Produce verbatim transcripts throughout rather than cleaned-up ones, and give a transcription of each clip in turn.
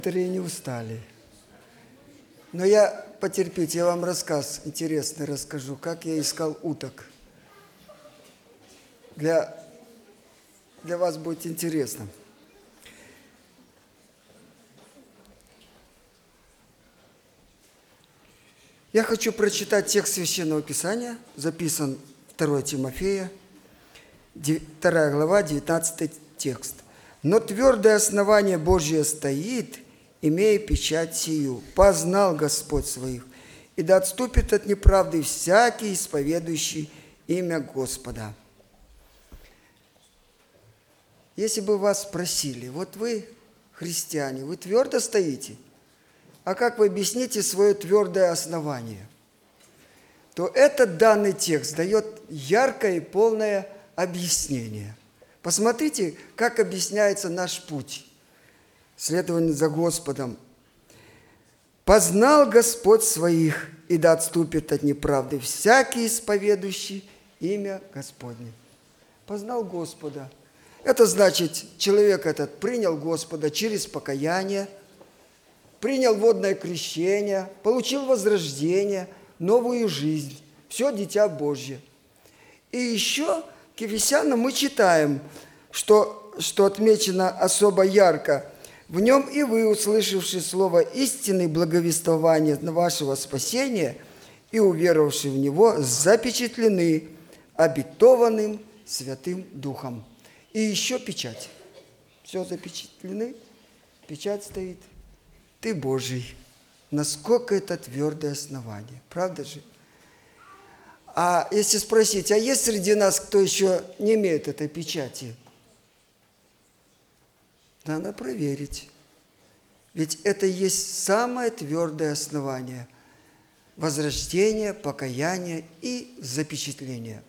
Некоторые не устали. Но я, потерпите, я вам рассказ интересный расскажу, как я искал уток. Для, для вас будет интересно. Я хочу прочитать текст Священного Писания, записан второе Тимофея, вторая глава, девятнадцатый текст. «Но твердое основание Божие стоит, имея печать сию. Познал Господь своих, и да отступит от неправды всякий, исповедующий имя Господа». Если бы вас спросили, вот вы, христиане, вы твердо стоите, а как вы объясните свое твердое основание, то этот данный текст дает яркое и полное объяснение. Посмотрите, как объясняется наш путь. Следование за Господом. «Познал Господь своих, и да отступит от неправды всякий, исповедующий имя Господне». Познал Господа. Это значит, человек этот принял Господа через покаяние, принял водное крещение, получил возрождение, новую жизнь. Все дитя Божье. И еще к Ефесянам мы читаем, что, что отмечено особо ярко. «В нем и вы, услышавши слово истины, благовествования вашего спасения и уверовавши в него, запечатлены обетованным Святым Духом». И еще печать. Все запечатлены, печать стоит. Ты Божий. Насколько это твердое основание. Правда же? А если спросить, а есть среди нас, кто еще не имеет этой печати? Надо проверить. Ведь это и есть самое твердое основание. Возрождение, покаяние и запечатление.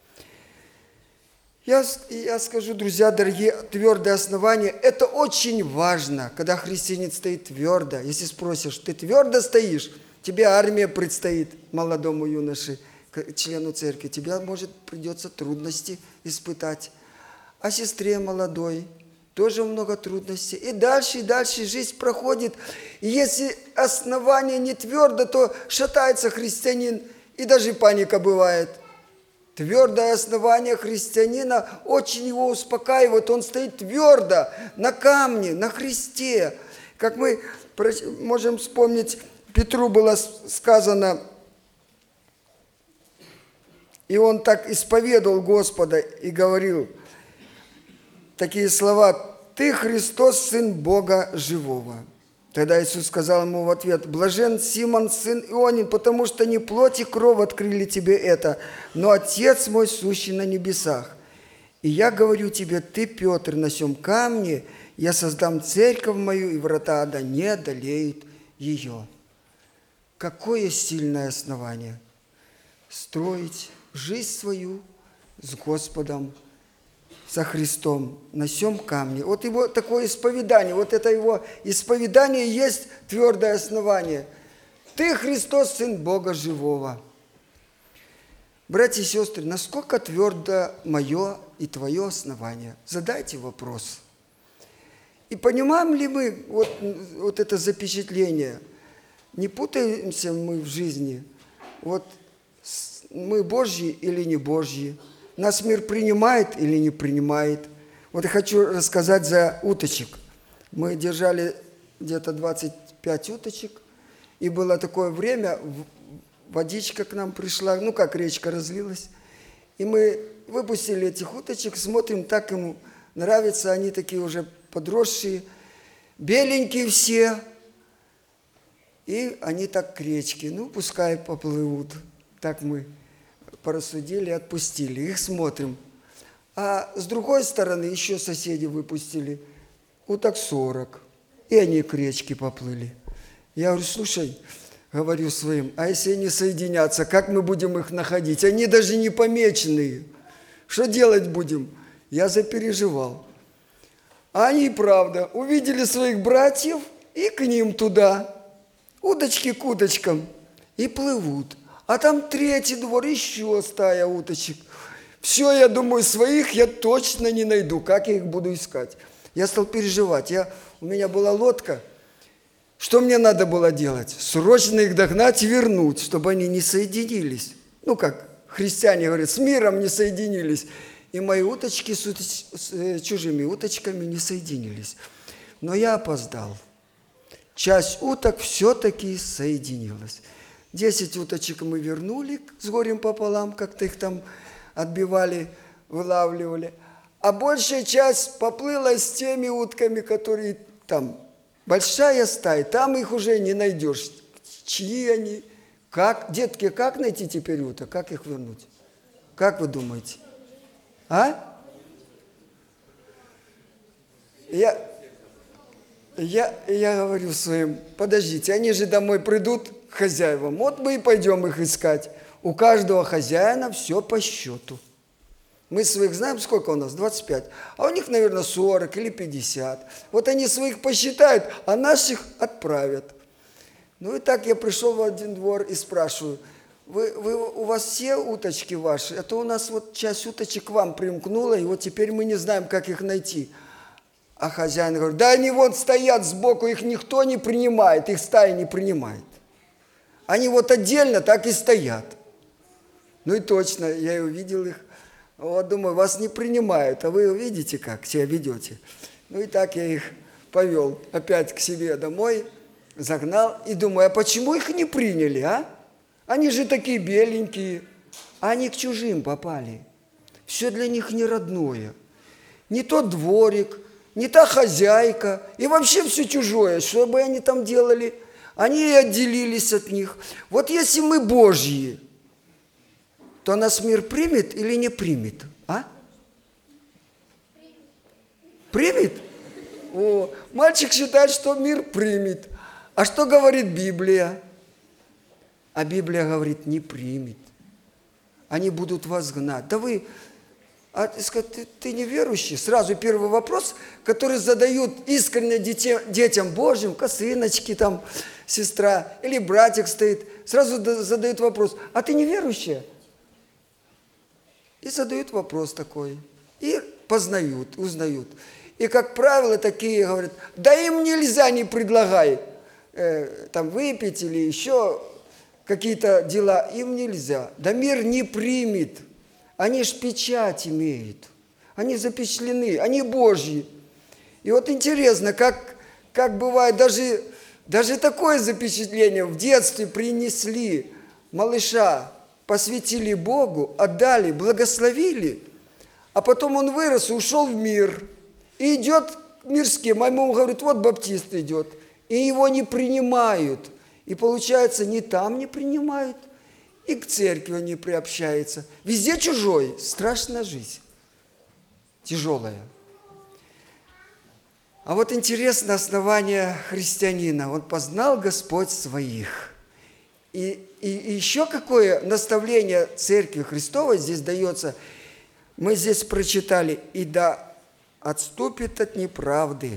Я, я скажу, друзья дорогие, твердое основание – это очень важно, когда христианин стоит твердо. Если спросишь, ты твердо стоишь, тебе армия предстоит, молодому юноше, члену церкви, тебе, может, придется трудности испытать. А сестре молодой тоже много трудностей. И дальше, и дальше жизнь проходит. И если основание не твердо, то шатается христианин, и даже паника бывает. Твердое основание христианина очень его успокаивает. Он стоит твердо на камне, на Христе. Как мы можем вспомнить, Петру было сказано, и он так исповедовал Господа и говорил такие слова: «Ты, Христос, Сын Бога Живого». Тогда Иисус сказал ему в ответ: «Блажен Симон, сын Ионин, потому что не плоть и кровь открыли тебе это, но Отец мой, сущий на небесах. И я говорю тебе, ты, Петр, на сем камне я создам церковь мою, и врата ада не одолеют ее». Какое сильное основание! Строить жизнь свою с Господом, со Христом на сем камне. Вот его такое исповедание, вот это его исповедание есть твердое основание. Ты, Христос, Сын Бога Живого. Братья и сестры, насколько твердо мое и твое основание? Задайте вопрос. И понимаем ли мы вот, вот это запечатление? Не путаемся мы в жизни? Вот мы Божьи или не Божьи? Нас мир принимает или не принимает? Вот я хочу рассказать за уточек. Мы держали где-то двадцать пять уточек, и было такое время, водичка к нам пришла, ну как речка разлилась, и мы выпустили этих уточек, смотрим, так им нравится, они такие уже подросшие, беленькие все, и они так к речке, ну пускай поплывут. Так мы порассудили, отпустили, их смотрим. А с другой стороны еще соседи выпустили уток сорок, и они к речке поплыли. Я говорю, слушай, говорю своим, а если они соединятся, как мы будем их находить? Они даже не помеченные. Что делать будем? Я запереживал. А они, правда, увидели своих братьев и к ним туда, удочки к удочкам, и плывут. А там третий двор, еще стая уточек. Все, я думаю, своих я точно не найду. Как я их буду искать? Я стал переживать. Я, у меня была лодка, Что мне надо было делать? Срочно их догнать и вернуть, чтобы они не соединились. Ну, как христиане говорят, с миром не соединились. И мои уточки с, уточ... с чужими уточками не соединились. Но я опоздал. Часть уток все-таки соединилась. Десять уточек мы вернули с горем пополам, как-то их там отбивали, вылавливали. А большая часть поплыла с теми утками, которые там... Большая стая, там их уже не найдешь. Чьи они? Как? Детки, как найти теперь уток? Как их вернуть? Как вы думаете? А? Я, я, я говорю своим, подождите, они же домой придут к хозяевам. Вот мы и пойдем их искать. У каждого хозяина все по счету. Мы своих знаем, сколько у нас? двадцать пять. А у них, наверное, сорок или пятьдесят. Вот они своих посчитают, а наших отправят. Ну и так я пришел в один двор и спрашиваю, вы, вы, у вас все уточки ваши? А то у нас вот часть уточек к вам примкнула, и вот теперь мы не знаем, как их найти. А хозяин говорит, да они вот стоят сбоку, их никто не принимает, их стая не принимает. Они вот отдельно так и стоят. Ну и точно, я и увидел их. Вот, думаю, вас не принимают, а вы видите, как себя ведете. Ну и так я их повел опять к себе домой, загнал. И думаю, а почему их не приняли, а? Они же такие беленькие. А они к чужим попали. Все для них не родное. Не тот дворик, не та хозяйка. И вообще все чужое. Что бы они там делали? Они и отделились от них. Вот если мы Божьи, то нас мир примет или не примет? А? Примет? О, мальчик считает, что мир примет. А что говорит Библия? А Библия говорит, не примет. Они будут вас гнать. Да вы, а, ты, ты неверующий? Сразу первый вопрос, который задают искренне детям, детям Божьим, косыночки там, сестра или братик стоит, сразу задают вопрос, а ты неверующая? И задают вопрос такой. И познают, узнают. И, как правило, такие говорят, да им нельзя, не предлагай э, там выпить или еще какие-то дела. Им нельзя. Да мир не примет. Они ж печать имеют. Они запечатлены, они Божьи. И вот интересно, как, как бывает, даже, даже такое запечатление в детстве принесли малыша, посвятили Богу, отдали, благословили, а потом он вырос и ушел в мир. И идет к мирским, а ему говорит, вот баптист идет. И его не принимают. И получается, ни там не принимают, и к церкви он не приобщается. Везде чужой, страшная жизнь, тяжелая. А вот интересно основание христианина. Он познал Господь своих. И, и, и еще какое наставление Церкви Христовой здесь дается. Мы здесь прочитали, и да отступит от неправды.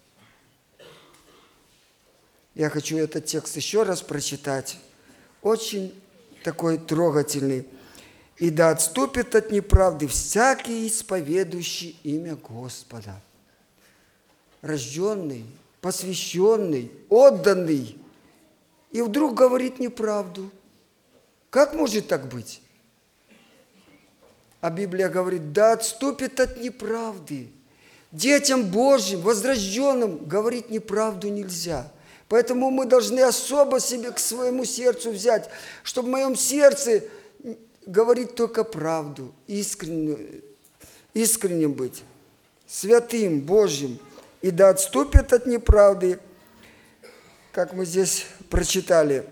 Я хочу этот текст еще раз прочитать. Очень такой трогательный. И да отступит от неправды всякий, исповедующий имя Господа. Рожденный, посвященный, отданный. И вдруг говорит неправду. Как может так быть? А Библия говорит, да отступит от неправды. Детям Божьим, возрожденным, говорить неправду нельзя. Поэтому мы должны особо себе к своему сердцу взять, чтобы в моем сердце говорить только правду, искреннюю, искренним быть, святым, Божьим. И да отступит от неправды, как мы здесь прочитали.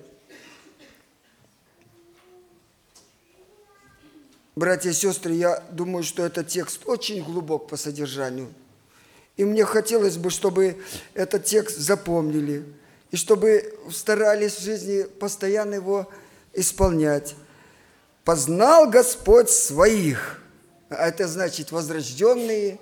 Братья и сестры, я думаю, что этот текст очень глубок по содержанию. И мне хотелось бы, чтобы этот текст запомнили, и чтобы старались в жизни постоянно его исполнять. «Познал Господь своих», а это значит возрожденные,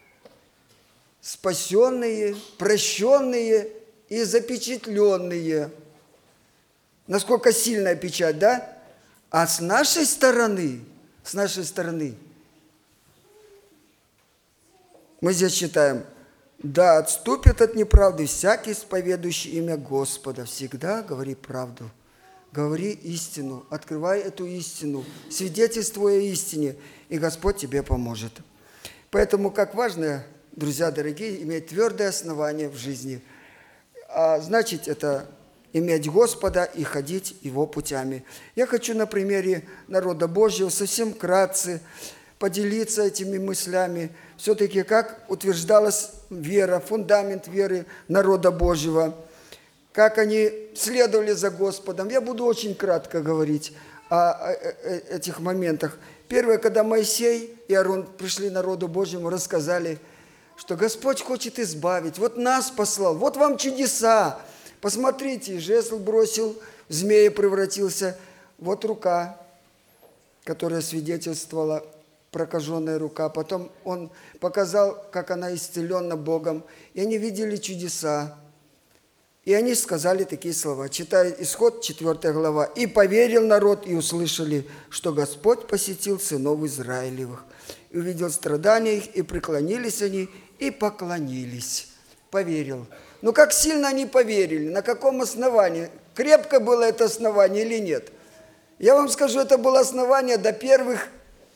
спасенные, прощенные и запечатленные. Насколько сильная печать, да? А с нашей стороны, с нашей стороны, мы здесь читаем, да отступит от неправды всякий, исповедующий имя Господа. Всегда говори правду, говори истину, открывай эту истину, свидетельствуй о истине, и Господь тебе поможет. Поэтому как важно, друзья дорогие, иметь твердое основание в жизни. А значит, это иметь Господа и ходить Его путями. Я хочу на примере народа Божьего совсем вкратце поделиться этими мыслями. Все-таки как утверждалась вера, фундамент веры народа Божьего, как они следовали за Господом. Я буду очень кратко говорить о этих моментах. Первое, когда Моисей и Аарон пришли народу Божьему, рассказали, что Господь хочет избавить. Вот нас послал, вот вам чудеса. Посмотрите, жезл бросил, в змея превратился. Вот рука, которая свидетельствовала, прокаженная рука. Потом он показал, как она исцелена Богом. И они видели чудеса. И они сказали такие слова. Читая Исход, четвёртая глава. «И поверил народ, и услышали, что Господь посетил сынов Израилевых. И увидел страдания их, и преклонились они, и поклонились». Поверил. Но как сильно они поверили? На каком основании? Крепко было это основание или нет? Я вам скажу, это было основание до первых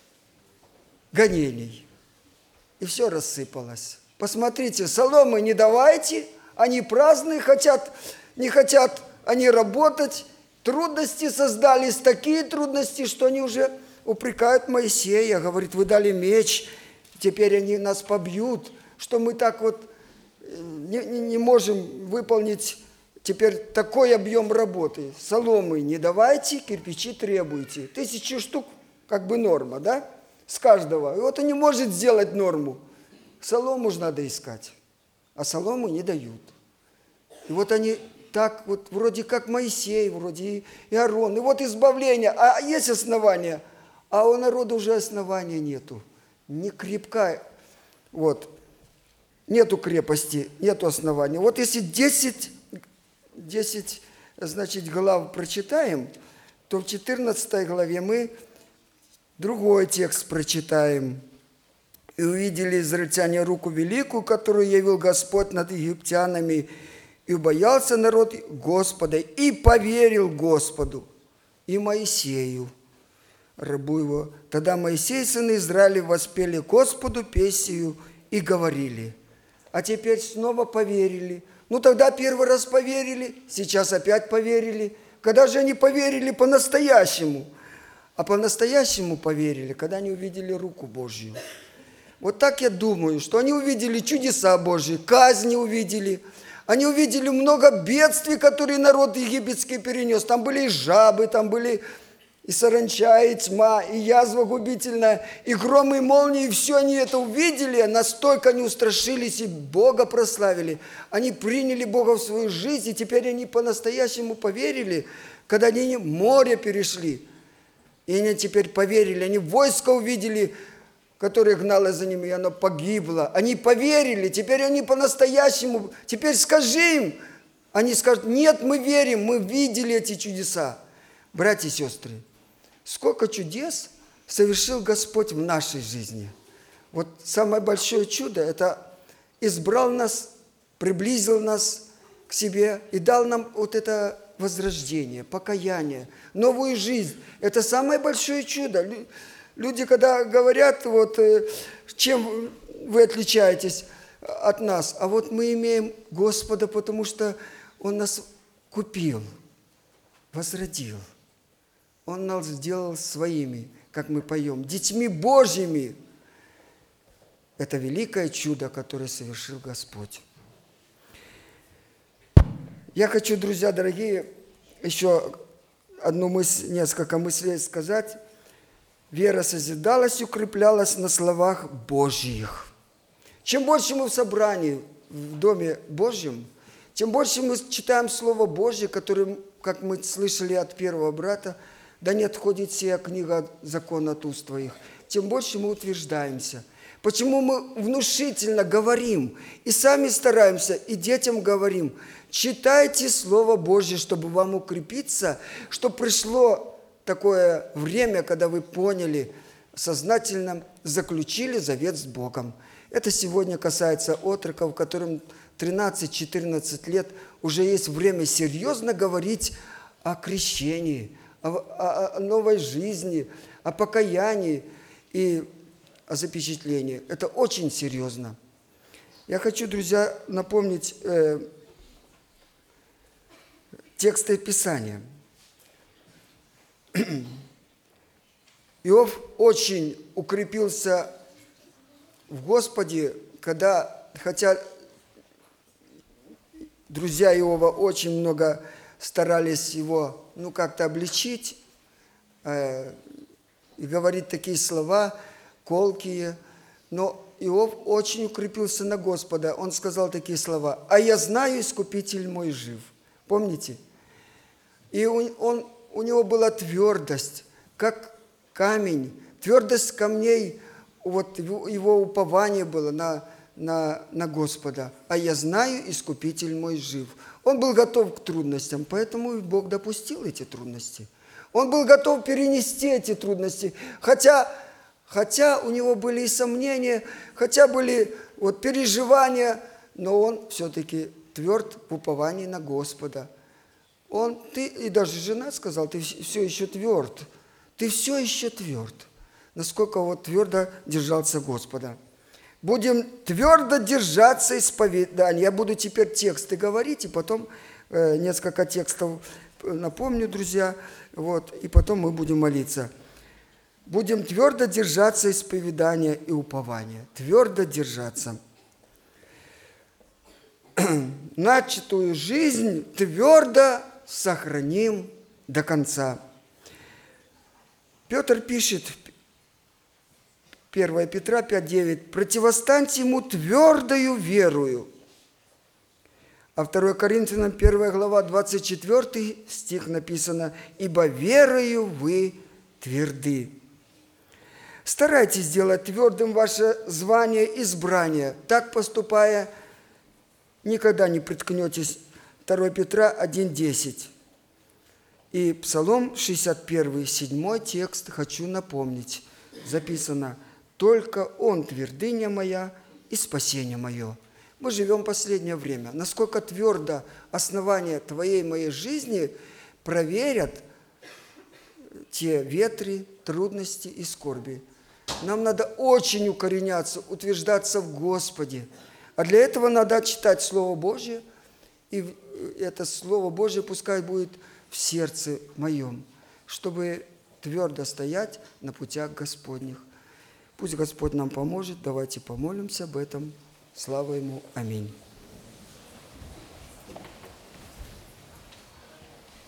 гонений. И все рассыпалось. Посмотрите, соломы не давайте, они праздные, хотят, не хотят они работать. Трудности создались, такие трудности, что они уже упрекают Моисея. Говорит, вы дали меч, теперь они нас побьют, что мы так вот не, не, не можем выполнить теперь такой объем работы. Соломы не давайте, кирпичи требуйте. Тысячи штук как бы норма, да? С каждого. И вот он не может сделать норму. Солому же надо искать, а солому не дают. И вот они так вот, вроде как Моисей, вроде и Аарон. И вот избавление, а есть основания, а у народа уже основания нету. Не крепкая, вот, нету крепости, нету основания. Вот если десять, десять, значит, глав прочитаем, то в четырнадцатой главе мы другой текст прочитаем. «И увидели израильтяне руку великую, которую явил Господь над египтянами, и убоялся народ Господа, и поверил Господу, и Моисею, рабу его. Тогда Моисей, сын Израиля, воспели Господу песню и говорили». А теперь снова поверили. Ну тогда первый раз поверили, сейчас опять поверили. Когда же они поверили по-настоящему? А по-настоящему поверили, когда они увидели руку Божью. Вот так я думаю, что они увидели чудеса Божьи, казни увидели. Они увидели много бедствий, которые народ египетский перенес. Там были и жабы, там были и саранча, и тьма, и язва губительная, и громы, и молнии. И все они это увидели, настолько они устрашились и Бога прославили. Они приняли Бога в свою жизнь, и теперь они по-настоящему поверили, когда они море перешли. И они теперь поверили, они войско увидели, которое гнало за ними, и оно погибло. Они поверили, теперь они по-настоящему, теперь скажи им. Они скажут, нет, мы верим, мы видели эти чудеса. Братья и сестры, сколько чудес совершил Господь в нашей жизни. Вот самое большое чудо – это избрал нас, приблизил нас к себе и дал нам вот это возрождение, покаяние, новую жизнь. Это самое большое чудо. Люди, когда говорят, вот, чем вы отличаетесь от нас, а вот мы имеем Господа, потому что Он нас купил, возродил. Он нас сделал своими, как мы поем, детьми Божьими. Это великое чудо, которое совершил Господь. Я хочу, друзья дорогие, еще одну мысль, несколько мыслей сказать. Вера созидалась и укреплялась на словах Божьих. Чем больше мы в собрании, в Доме Божьем, тем больше мы читаем Слово Божье, которое, как мы слышали от первого брата, да не отходит сия книга закона от уст твоих, тем больше мы утверждаемся. Почему мы внушительно говорим и сами стараемся, и детям говорим, читайте Слово Божье, чтобы вам укрепиться, чтобы пришло такое время, когда вы поняли, сознательно заключили завет с Богом. Это сегодня касается отроков, которым тринадцать-четырнадцать лет, уже есть время серьезно говорить о крещении, о, о, о новой жизни, о покаянии и о запечатлении. Это очень серьезно. Я хочу, друзья, напомнить э, тексты Писания. Иов очень укрепился в Господе, когда, хотя друзья Иова очень много старались его, ну, как-то обличить э, и говорить такие слова колкие, но Иов очень укрепился на Господа. Он сказал такие слова: «А я знаю, Искупитель мой жив». Помните? И он, он, у него была твердость, как камень, твердость камней, вот его упование было на, на, на Господа. «А я знаю, Искупитель мой жив». Он был готов к трудностям, поэтому и Бог допустил эти трудности. Он был готов перенести эти трудности, хотя, хотя у него были и сомнения, хотя были вот переживания, но он все-таки тверд в уповании на Господа. Он, ты, и даже жена сказала: ты все еще тверд, ты все еще тверд. Насколько вот твердо держался Господа. Будем твердо держаться исповедания. Я буду теперь тексты говорить, и потом э, несколько текстов напомню, друзья, вот, и потом мы будем молиться. Будем твердо держаться исповедания и упования. Твердо держаться. Начатую жизнь твердо сохраним до конца. Петр пишет, первое Петра пять девять: «Противостаньте ему твердою верою». А второе Коринфянам первая глава, двадцать четвёртый стих написано: «Ибо верою вы тверды». Старайтесь сделать твердым ваше звание избрания. Так поступая, никогда не приткнетесь. второе Петра один десять. И Псалом шестьдесят один, седьмой текст хочу напомнить. Записано: «Только Он твердыня моя и спасение мое». Мы живем в последнее время. Насколько твердо основание твоей и моей жизни проверят те ветры, трудности и скорби. Нам надо очень укореняться, утверждаться в Господе. А для этого надо читать Слово Божье, и это Слово Божье пускай будет в сердце моем, чтобы твердо стоять на путях Господних. Пусть Господь нам поможет. Давайте помолимся об этом. Слава Ему. Аминь.